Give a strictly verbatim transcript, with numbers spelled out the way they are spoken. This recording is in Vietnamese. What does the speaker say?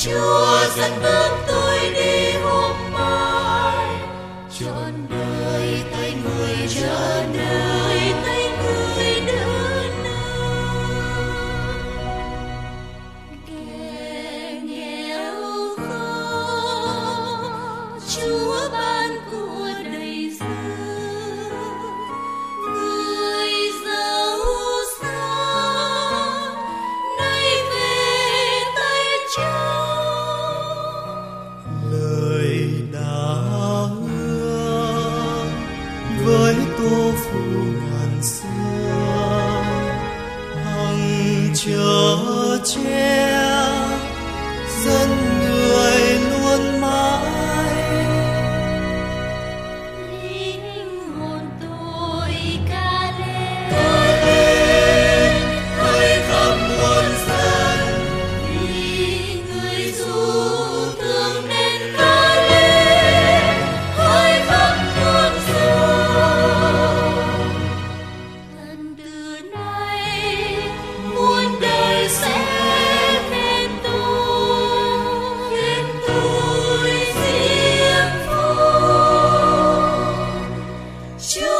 Chúa dẫn bước tôi đi hôm mai, trọn đời tay người trở đời tay người đỡ nâng. Kẻ nghèo khó Chúa ban của đầy dư, người giàu sang nay về tay Chúa. Lời đã hứa với tô phụ ngàn xưa, hằng chờ che dân người luôn mãi. Linh hồn tôi ca lên, ca lên hỡi khắp muôn dân, vì người dù thương nên ca lên hỡi khắp muôn dân. Lần từ nay muôn đời sẽ khen tôi, khen tôi diêm phúc. Chúa